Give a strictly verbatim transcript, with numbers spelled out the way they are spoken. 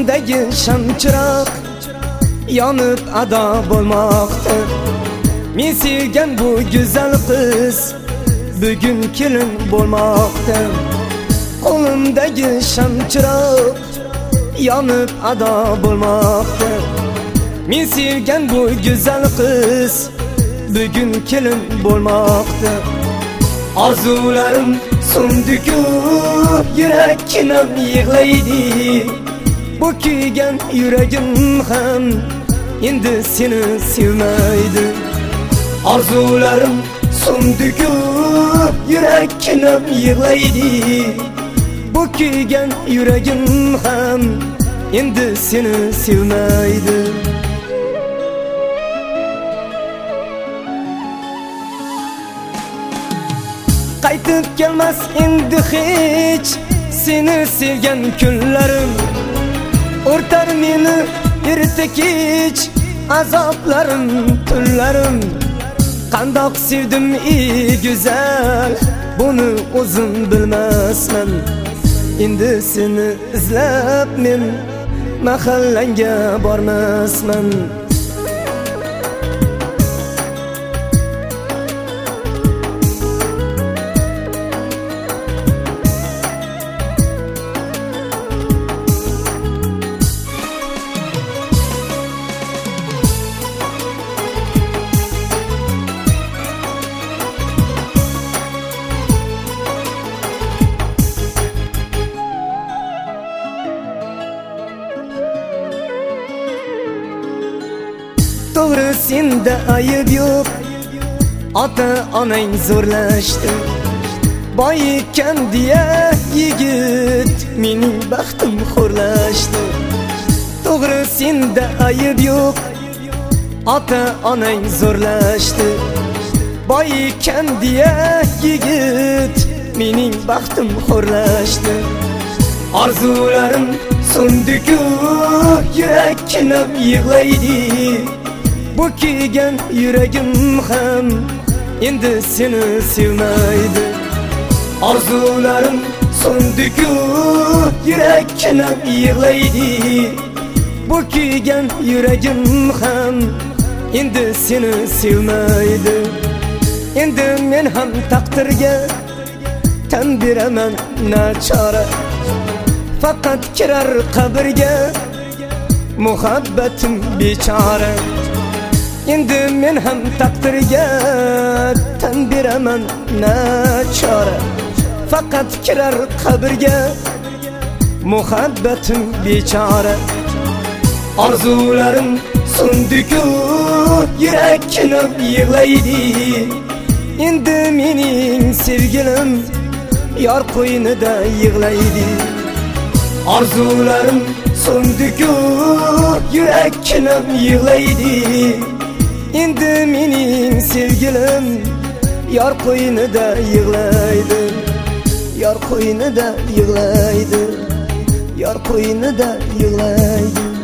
Qo'limdagi shamchiroq yonib ado bo'lmoqda. Men sevgan bu go'zal qiz bugun kelin bo'lmoqda. Qo'limdagi shamchiroq yonib ado bo'lmoqda. Men sevgan bu go'zal qiz bugun kelin bo'lmoqda. Orzularim so'ndi-ku, yurakkim yig'laydi. Bu kuygan yuragim ham endi seni sevmaydi. Orzularim so'ndi-ku, yurakkim yig'laydi. Bu kuygan yuragim ham endi seni sevmaydi. Qaytib kelmas endi hech seni sevgan kunlarim. O'rtar meni erta kech azoblarim, tunlarim. Qandoq sevdim ey go'zal, buni o'zim bilmasman. Endi seni izlab men mahallanga bormasman. To'g'ri, senda ayib yo'q, ota onang zo'rlashdi. Boy ekan deya yigit mening baxtim xo'rlashdi. To'g'ri, senda ayib yo'q, ota onang zo'rlashdi. Boy ekan deya yigit mening baxtim xo'rlashdi. Orzularim so'ndi-ku, yurakkim yig'laydi. Bu kuygan yuragim ham endi seni sevmaydi. Orzularim so'ndi-ku, yurakkim yig'laydi. Bu kuygan yuragim ham endi seni sevmaydi. Endi men ham taqdirga tan beraman nachora. Faqat kirar qabrga muhabbatim bechora. Endi men ham taqdirga tan beraman nachora. Faqat kirar qabrga muhabbatim bechora. Orzularim so'ndi-ku, yurakkim yig'laydi. Endi mening sevgilim yor qo'ynida yig'laydi. Orzularim so'ndi-ku, yurakkim yig'laydi. Endi mening sevgilim yor qo'ynida yig'laydi. Yor qo'ynida yig'laydi. Yor qo'ynida yig'laydi.